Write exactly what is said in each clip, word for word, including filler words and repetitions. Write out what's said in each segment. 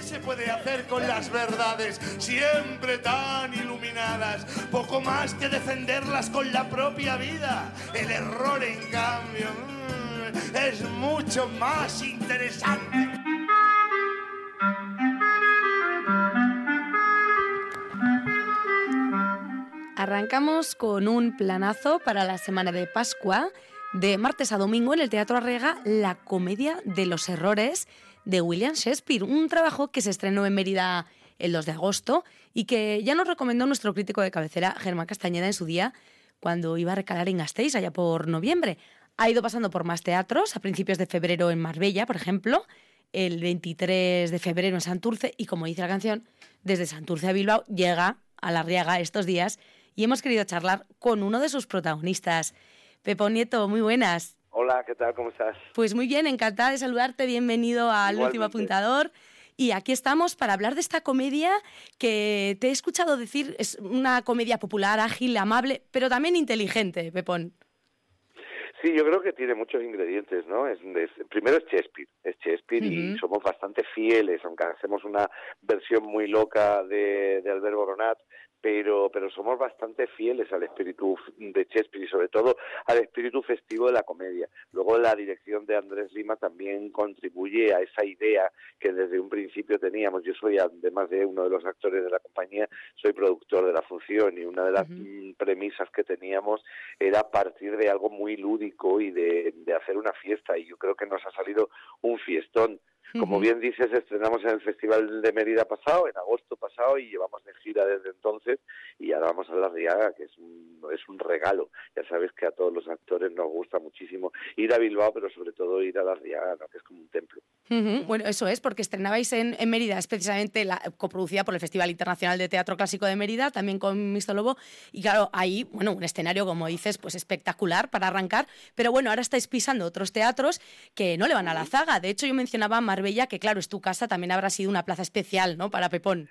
se puede hacer con las verdades, siempre tan iluminadas? Poco más que defenderlas con la propia vida. El error, en cambio, mmm, es mucho más interesante. Arrancamos con un planazo para la semana de Pascua. De martes a domingo en el Teatro Arriaga, La comedia de los errores de William Shakespeare. Un trabajo que se estrenó en Mérida el dos de agosto y que ya nos recomendó nuestro crítico de cabecera, Germán Castañeda, en su día, cuando iba a recalar en Gasteiz, allá por noviembre. Ha ido pasando por más teatros, a principios de febrero en Marbella, por ejemplo, el veintitrés de febrero en Santurce y, como dice la canción, desde Santurce a Bilbao llega a La Arriaga estos días y hemos querido charlar con uno de sus protagonistas. Pepón Nieto, muy buenas. Hola, ¿qué tal? ¿Cómo estás? Pues muy bien, encantada de saludarte, bienvenido al Igualmente. Último Apuntador. Y aquí estamos para hablar de esta comedia que te he escuchado decir es una comedia popular, ágil, amable, pero también inteligente, Pepón. Sí, yo creo que tiene muchos ingredientes, ¿no? Es, es, primero es Shakespeare, es Shakespeare uh-huh. y somos bastante fieles, aunque hacemos una versión muy loca de, de Albert Boronat, pero pero somos bastante fieles al espíritu de Shakespeare y sobre todo al espíritu festivo de la comedia. Luego la dirección de Andrés Lima también contribuye a esa idea que desde un principio teníamos. Yo soy, además de uno de los actores de la compañía, soy productor de la función y una de las uh-huh. premisas que teníamos era partir de algo muy lúdico y de, de hacer una fiesta, y yo creo que nos ha salido un fiestón. Como bien dices, estrenamos en el Festival de Mérida pasado, en agosto pasado, y llevamos de gira desde entonces, y ahora vamos a La Arriaga, que es un, es un regalo. Ya sabes que a todos los actores nos gusta muchísimo ir a Bilbao, pero sobre todo ir a La Arriaga, ¿no? Que es como un templo. Uh-huh. Bueno, eso es, porque estrenabais en, en Mérida, es precisamente la, coproducida por el Festival Internacional de Teatro Clásico de Mérida, también con Mixto Lobo, y claro, ahí, bueno, un escenario, como dices, pues espectacular para arrancar, pero bueno, ahora estáis pisando otros teatros que no le van a la zaga. De hecho, yo mencionaba Marbella, que claro, es tu casa, también habrá sido una plaza especial, ¿no?, para Pepón.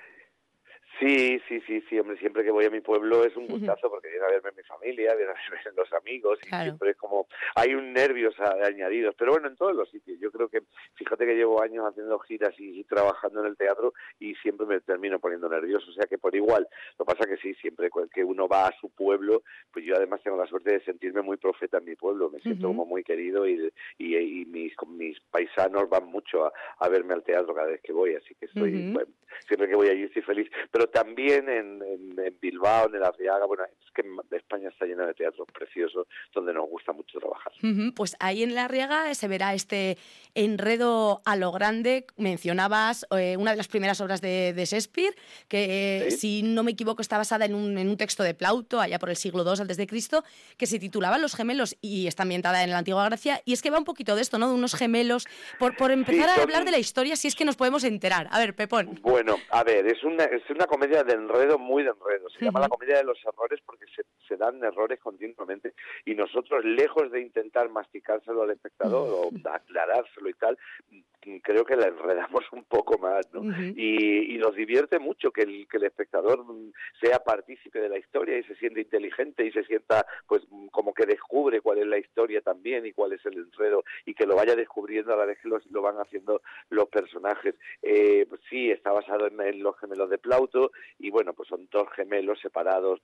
Sí, sí, sí, sí, hombre, siempre que voy a mi pueblo es un gustazo porque viene a verme mi familia, viene a verme los amigos y claro. siempre es como, hay un nervios añadidos, pero bueno, en todos los sitios. Yo creo que, fíjate que llevo años haciendo giras y, y trabajando en el teatro y siempre me termino poniendo nervioso, o sea que por igual, lo que pasa que sí, siempre que uno va a su pueblo, pues yo además tengo la suerte de sentirme muy profeta en mi pueblo, me siento uh-huh. como muy querido y, y, y mis, mis paisanos van mucho a, a verme al teatro cada vez que voy, así que estoy, uh-huh. bueno, siempre que voy allí estoy feliz, pero también en, en, en Bilbao, en el Arriaga, bueno, es que España está llena de teatros preciosos donde nos gusta mucho trabajar. Uh-huh. Pues ahí en el Arriaga se verá este enredo a lo grande. Mencionabas eh, una de las primeras obras de, de Shakespeare, que eh, ¿Sí? si no me equivoco está basada en un, en un texto de Plauto, allá por el siglo segundo antes de Cristo, que se titulaba Los gemelos y está ambientada en la antigua Grecia, y es que va un poquito de esto, ¿no?, de unos gemelos, por, por empezar sí, son... a hablar de la historia, si es que nos podemos enterar. A ver, Pepón. Bueno, a ver, es una, es una comedia de enredo, muy de enredo. Se uh-huh. llama la comedia de los errores porque se, se dan errores continuamente y nosotros, lejos de intentar masticárselo al espectador uh-huh. o aclarárselo y tal, creo que la enredamos un poco más, ¿no? Uh-huh. Y, y nos divierte mucho que el, que el espectador sea partícipe de la historia y se siente inteligente y se sienta, pues, como que descubre cuál es la historia también y cuál es el enredo y que lo vaya descubriendo a la vez que lo, lo van haciendo los personajes. Eh, pues sí, está basado en, en los gemelos de Plauto y, bueno, pues son dos gemelos separados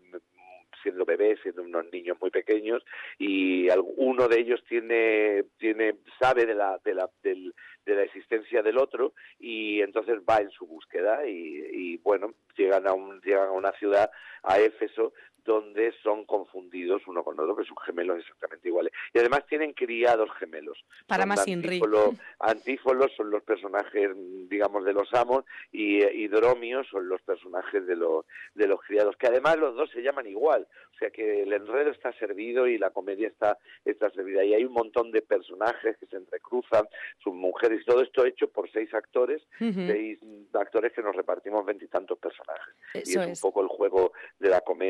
siendo bebés, siendo unos niños muy pequeños, y uno de ellos tiene tiene sabe de la de la del, de la existencia del otro y entonces va en su búsqueda y, y bueno, llegan a un llegan a una ciudad, a Éfeso, donde son confundidos uno con otro, que son gemelos exactamente iguales. Y además tienen criados gemelos. Para más Inri. Antífolos son los personajes, digamos, de los amos, y, y Dromios son los personajes de los, de los criados, que además los dos se llaman igual. O sea que el enredo está servido y la comedia está, está servida. Y hay un montón de personajes que se entrecruzan, sus mujeres, y todo esto hecho por seis actores, uh-huh. seis actores que nos repartimos veintitantos personajes. Eso y es, es un poco el juego de la comedia y eso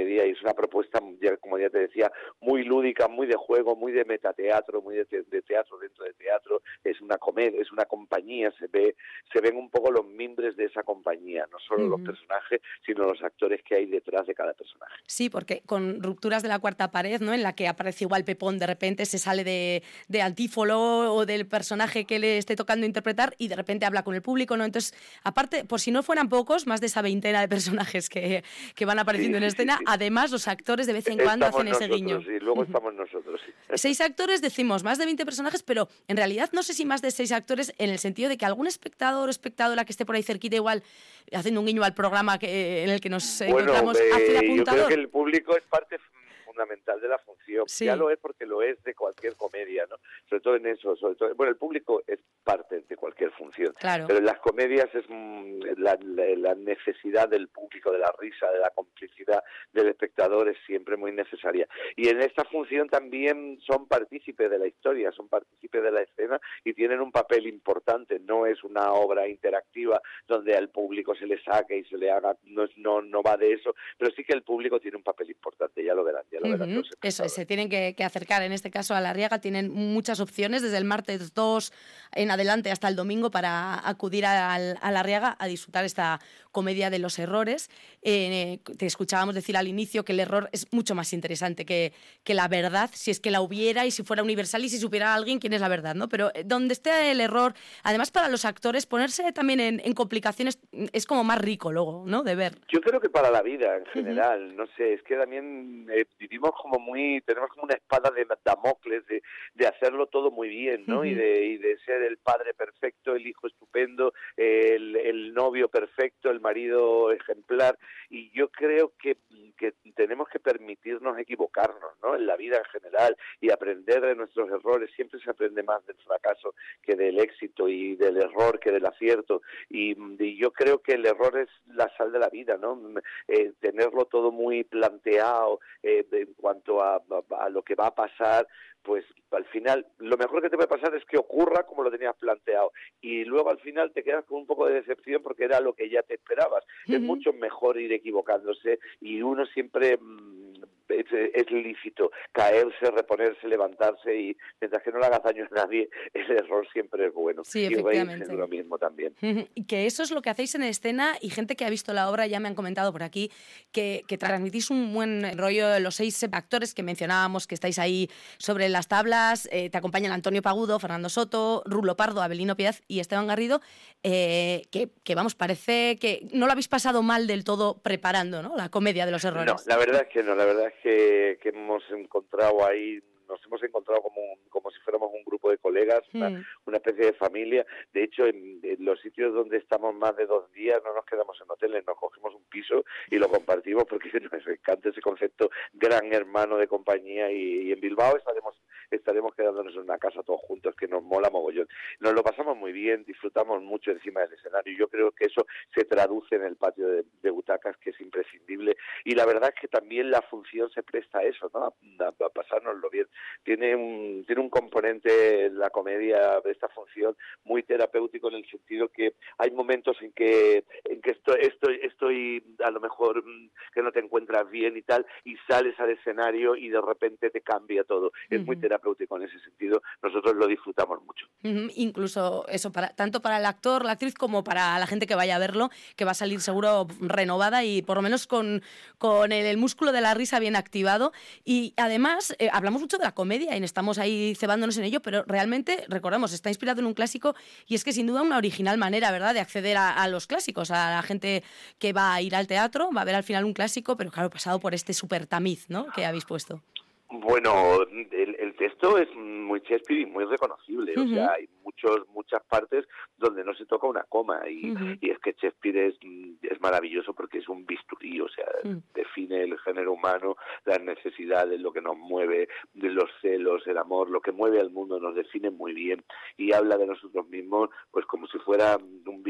una propuesta, como ya te decía, muy lúdica, muy de juego, muy de metateatro, muy de, te de teatro dentro de teatro. Es una comedia, es una compañía, se ve, se ven un poco los mimbres de esa compañía, no solo uh-huh. los personajes, sino los actores que hay detrás de cada personaje. Sí, porque con Rupturas de la cuarta pared, ¿no?, en la que aparece igual Pepón, de repente se sale de, de Antífolo o del personaje que le esté tocando interpretar y de repente habla con el público, ¿no? Entonces, aparte, por si no fueran pocos, más de esa veintena de personajes que, que van apareciendo sí, en escena, sí, sí. además los actores de vez en cuando estamos hacen nosotros, ese guiño. Sí, luego estamos nosotros, sí. Seis actores, decimos, más de veinte personajes, pero en realidad no sé si más de seis actores en el sentido de que algún espectador o espectadora que esté por ahí cerquita igual haciendo un guiño al programa que, en el que nos bueno, encontramos eh, hace el apuntador. Yo creo que el público es parte fundamental de la función. Sí. Ya lo es porque lo es de cualquier comedia, ¿no? Sobre todo en eso, sobre todo, bueno, el público es parte de cualquier función, claro. pero en las comedias es mmm, la, la, la necesidad del público, de la risa, de la complicidad del espectador es siempre muy necesaria. Y en esta función también son partícipes de la historia, son partícipes de la escena y tienen un papel importante. No es una obra interactiva donde al público se le saque y se le haga, no, no, no va de eso, pero sí que el público tiene un papel importante, ya lo verán, ya lo verán. Uh-huh. Eso, se tienen que, que acercar en este caso a La Riaga, tienen muchas opciones desde el martes dos en adelante hasta el domingo para acudir a, a La Riaga a disfrutar esta comedia de los errores. Eh, te escuchábamos decir al inicio que el error es mucho más interesante que, que la verdad, si es que la hubiera y si fuera universal y si supiera alguien quién es la verdad, ¿no? Pero donde esté el error, además para los actores, ponerse también en, en complicaciones es como más rico luego, ¿no?, de ver. Yo creo que para la vida en general, uh-huh. no sé, es que también eh, vivimos como muy, tenemos como una espada de Damocles de, de hacerlo todo muy bien, ¿no? Uh-huh. Y de y de ser el padre perfecto, el hijo estupendo, el, el novio perfecto, el marido ejemplar. Y yo creo que, que tenemos que permitirnos equivocarnos, ¿no?, en la vida en general y aprender de nuestros errores. Siempre se aprende más del fracaso que del éxito y del error que del acierto. Y, y yo creo que el error es la sal de la vida, ¿no? Eh, tenerlo todo muy planteado eh, en cuanto a, a, a lo que va a pasar, pues al final lo mejor que te puede pasar es que ocurra como lo tenías planteado y luego al final te quedas con un poco de decepción porque era lo que ya te esperabas. Uh-huh. Es mucho mejor ir equivocándose y uno siempre mmm, es, es lícito caerse, reponerse, levantarse y mientras que no le hagas daño a nadie, el error siempre es bueno. Sí, efectivamente. Y lo mismo también. Uh-huh. Y que eso es lo que hacéis en escena y gente que ha visto la obra ya me han comentado por aquí que, que transmitís un buen rollo de los seis actores que mencionábamos que estáis ahí sobre las tablas, eh, te acompañan Antonio Pagudo, Fernando Soto, Rulo Pardo, Abelino Piaz y Esteban Garrido, eh, que, que vamos, parece que no lo habéis pasado mal del todo preparando, ¿no?, la comedia de los errores. No, la verdad es que no, la verdad es que, que hemos encontrado ahí, nos hemos encontrado como, como si fuéramos un grupo de colegas, mm. una, una especie de familia. De hecho, en, en los sitios donde estamos más de dos días no nos quedamos en hoteles, nos cogemos un piso y lo compartimos porque nos encanta ese concepto gran hermano de compañía y, y en Bilbao estaremos estaremos quedándonos en una casa todos juntos, que nos mola mogollón. Nos lo pasamos muy bien, disfrutamos mucho encima del escenario y yo creo que eso se traduce en el patio de, de butacas, que es imprescindible. Y la verdad es que también la función se presta a eso, ¿no?, a, a pasárnoslo bien. Tiene un, tiene un componente la comedia de esta función muy terapéutico en el sentido que hay momentos en que en que estoy, estoy, estoy a lo mejor que no te encuentras bien y tal, y sales al escenario y de repente te cambia todo. Es uh-huh. muy terapéutico en ese sentido, nosotros lo disfrutamos mucho. Uh-huh. Incluso eso, para, tanto para el actor, la actriz, como para la gente que vaya a verlo, que va a salir seguro renovada y por lo menos con, con el, el músculo de la risa bien activado. Y además, eh, hablamos mucho de la comedia y estamos ahí cebándonos en ello, pero realmente, recordemos, está inspirado en un clásico y es que sin duda una original manera, ¿verdad?, de acceder a, a los clásicos, a la gente que va a ir al teatro, va a ver al final un clásico, pero claro, pasado por este súper tamiz, ¿no?, que habéis puesto. Bueno, el, el texto es muy Shakespeare y muy reconocible, uh-huh. o sea, hay muchos muchas partes donde no se toca una coma y, uh-huh. y es que Shakespeare es, es maravilloso porque es un bisturí, o sea, uh-huh. define el género humano, las necesidades, lo que nos mueve, de los celos, el amor, lo que mueve al mundo, nos define muy bien y habla de nosotros mismos pues como si fuera un bisturí de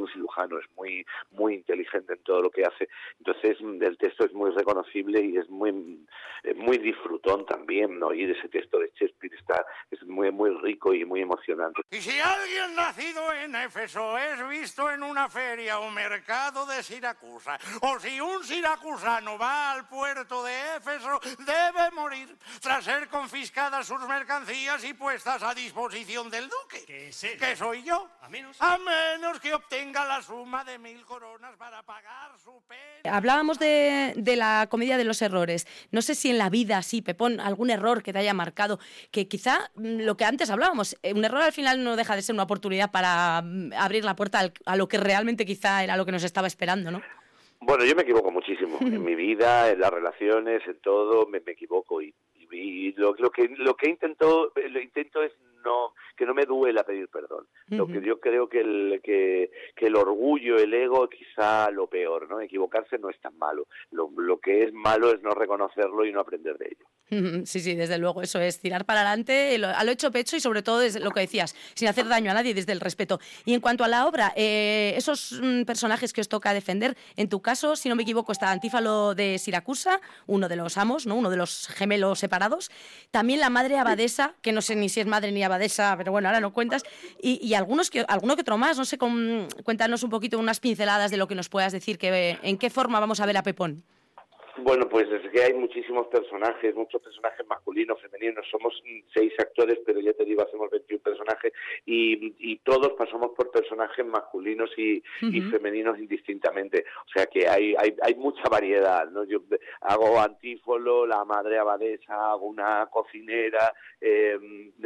un cirujano, es muy muy inteligente en todo lo que hace. Entonces el texto es muy reconocible y es muy muy disfrutón también, ¿no? Oír ese texto de Shakespeare está, es muy muy rico y muy emocionante. Y si alguien nacido en Éfeso es visto en una feria o mercado de Siracusa, o si un siracusano va al puerto de Éfeso, debe morir tras ser confiscadas sus mercancías y puestas a disposición del duque. ¿Qué es él? Que soy yo. A menos. A menos que obtenga la suma de mil coronas para pagar su pena. Hablábamos de, de la comedia de los errores. No sé si en la vida, sí, Pepón, algún error que te haya marcado, que quizá mm, lo que antes hablábamos, eh, un error al final no deja de ser una oportunidad para mm, abrir la puerta al- a lo que realmente quizá era lo que nos estaba esperando, ¿no? Bueno, yo me equivoco muchísimo en mi vida, en las relaciones, en todo, me, me equivoco y, y, y lo, lo que lo que intento lo intento es no que no me duela pedir perdón. Lo que yo creo que el que, que el orgullo, el ego, quizá lo peor, ¿no? Equivocarse no es tan malo. Lo, lo que es malo es no reconocerlo y no aprender de ello. Sí, sí, desde luego, eso es, tirar para adelante lo- a lo hecho pecho y sobre todo desde lo que decías, sin hacer daño a nadie, desde el respeto. Y en cuanto a la obra, eh, esos mm, personajes que os toca defender, en tu caso, si no me equivoco, está Antífalo de Siracusa, uno de los amos, ¿no? Uno de los gemelos separados, también la madre abadesa, que no sé ni si es madre ni abadesa, pero bueno, ahora no cuentas, y, y algunos que, alguno que otro más, no sé, con- cuéntanos un poquito, unas pinceladas de lo que nos puedas decir, que, en qué forma vamos a ver a Pepón. Bueno, pues es que hay muchísimos personajes, muchos personajes masculinos, femeninos. Somos mm, seis actores, pero ya te digo, hacemos veintiún personajes y, y todos pasamos por personajes masculinos y, y Ujú. femeninos indistintamente. O sea que hay hay, hay mucha variedad, ¿no? Yo eh, hago Antífolo, la madre abadesa, hago una cocinera, eh,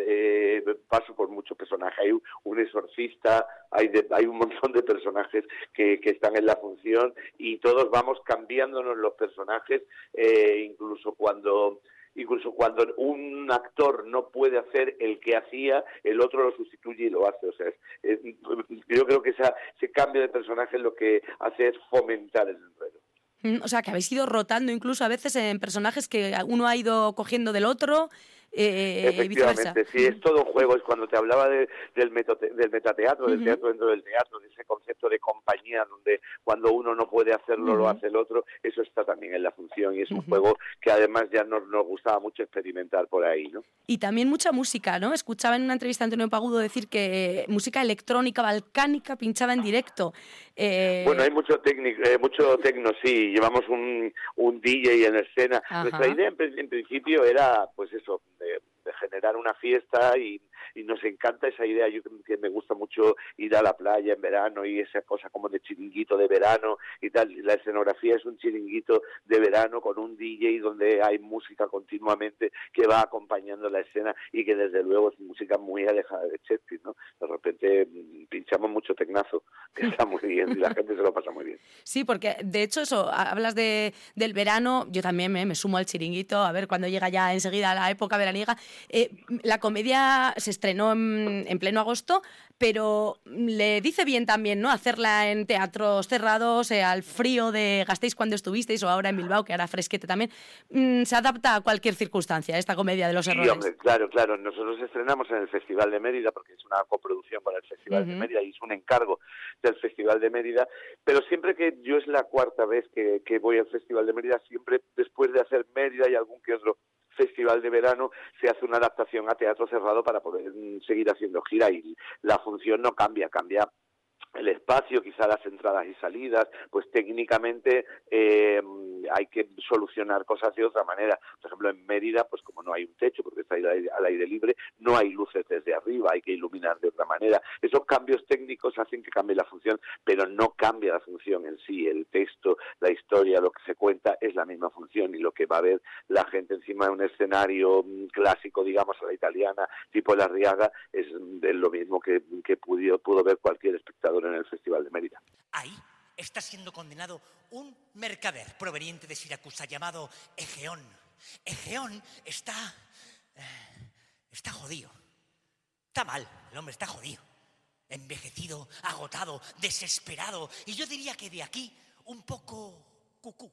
eh, paso por muchos personajes. Hay un, un exorcista, hay de- hay un montón de personajes que, que están en la función y todos vamos cambiándonos los personajes, eh, incluso cuando incluso cuando un actor no puede hacer el que hacía, el otro lo sustituye y lo hace. O sea, es- es- yo creo que esa, ese cambio de personaje lo que hace es fomentar el enredo. Mm, O sea, que habéis ido rotando incluso a veces en personajes que uno ha ido cogiendo del otro eh, y viceversa. Efectivamente, sí, es todo un juego. Es cuando te hablaba de- del, metote- del metateatro, del Ujú. teatro dentro del teatro, de ese concepto de compañía, donde cuando uno no puede hacerlo, lo Ujú. hace el otro. Eso está también en la función y es un Ujú. juego que además ya nos, nos gustaba mucho experimentar por ahí, ¿no? Y también mucha música, ¿no? Escuchaba en una entrevista a Antonio Pagudo decir que música electrónica balcánica pinchaba en directo. Eh, Bueno, hay mucho técnico, eh, mucho tecno, sí. Llevamos un, un D J en escena. Ajá. Nuestra idea en, pri- en principio era, pues eso, de, de generar una fiesta y, y nos encanta esa idea. Yo que que me gusta mucho ir a la playa en verano y esa cosa como de chiringuito de verano y tal. La escenografía es un chiringuito de verano con un D J donde hay música continuamente que va acompañando la escena y que desde luego es música muy alejada de Shakespeare, ¿no? De repente mm, pinchamos mucho tecnazo, que está muy bien y la gente se lo pasa muy bien. Sí, porque de hecho eso, ha- hablas de, del verano, yo también me, me sumo al chiringuito, a ver cuando llega ya enseguida la época veraniega. Eh, la comedia se estrenó en, en pleno agosto, pero le dice bien también, ¿no? Hacerla en teatros cerrados, eh, al frío de Gasteiz cuando estuvisteis, o ahora en Bilbao, que ahora fresquete también. Mm, se adapta a cualquier circunstancia, esta comedia de los Sí, errores. hombre, claro, claro. Nosotros estrenamos en el Festival de Mérida porque es una coproducción con el Festival de Ujú. Mérida y es un encargo del Festival de Mérida. Pero siempre que yo es la cuarta vez que, que voy al Festival de Mérida, siempre después de hacer Mérida y algún que otro festival de verano se hace una adaptación a teatro cerrado para poder mm, seguir haciendo gira y la función no cambia, cambia el espacio, quizá las entradas y salidas, pues técnicamente eh, hay que solucionar cosas de otra manera. Por ejemplo, en Mérida, pues como no hay un techo, porque está al aire, al aire libre, no hay luces desde arriba, hay que iluminar de otra manera. Esos cambios técnicos hacen que cambie la función, pero no cambia la función en sí. El texto, la historia, lo que se cuenta es la misma función y lo que va a ver la gente encima de un escenario mm, clásico, digamos, a la italiana, tipo La Riaga, es, es lo mismo que, que pudo, pudo ver cualquier espectador en el Festival de Mérida. Ahí está siendo condenado un mercader proveniente de Siracusa llamado Egeón. Egeón está... eh, está jodido. Está mal, el hombre está jodido. Envejecido, agotado, desesperado. Y yo diría que de aquí un poco cucú.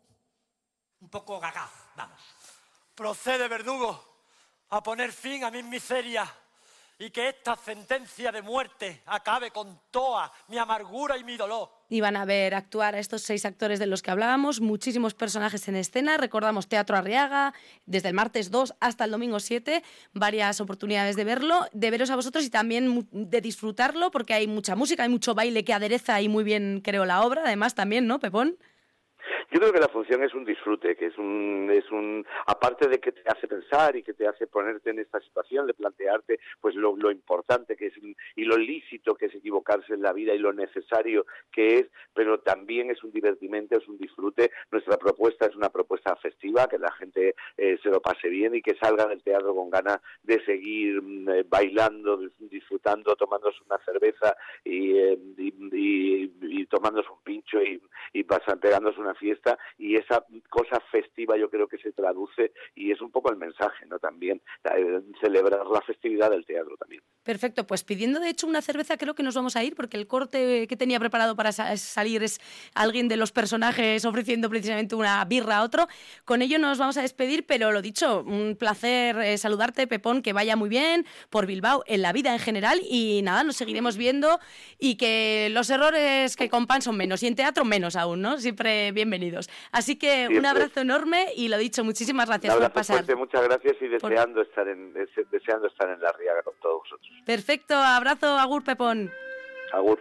Un poco gagá, vamos. Procede, verdugo, a poner fin a mis miserias y que esta sentencia de muerte acabe con toda mi amargura y mi dolor. Y van a ver actuar a estos seis actores de los que hablábamos, muchísimos personajes en escena. Recordamos Teatro Arriaga, desde el martes dos hasta el domingo siete, varias oportunidades de verlo, de veros a vosotros y también de disfrutarlo, porque hay mucha música, hay mucho baile que adereza y muy bien, creo, la obra, además también, ¿no, Pepón? Yo creo que la función es un disfrute, que es un, es un, aparte de que te hace pensar y que te hace ponerte en esta situación, de plantearte pues lo, lo importante que es y lo lícito que es equivocarse en la vida y lo necesario que es, pero también es un divertimento, es un disfrute. Nuestra propuesta es una propuesta festiva, que la gente eh, se lo pase bien y que salga del teatro con ganas de seguir eh, bailando, disfrutando, tomándose una cerveza y, eh, y, y, y tomándose un pincho y, y pasan, pegándose una fiesta. Y esa cosa festiva yo creo que se traduce y es un poco el mensaje, ¿no? También eh, celebrar la festividad del teatro también. Perfecto, pues pidiendo de hecho una cerveza creo que nos vamos a ir, porque el corte que tenía preparado para sa- salir es alguien de los personajes ofreciendo precisamente una birra a otro. Con ello nos vamos a despedir, pero lo dicho, un placer eh, saludarte, Pepón, que vaya muy bien por Bilbao, en la vida en general, y nada, nos seguiremos viendo y que los errores que compan son menos y en teatro menos aún, ¿no? Siempre bienvenidos. Así que Siempre. Un abrazo enorme y lo dicho, muchísimas gracias por pasar. Fuerte, muchas gracias y deseando, por... estar en, deseando estar en la Riaga con todos vosotros. Perfecto, abrazo, agur, Pepón. Agur.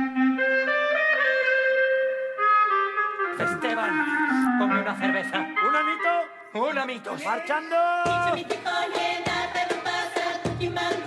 Esteban, ponme una cerveza. ¿Un amito? Un amito. Marchando.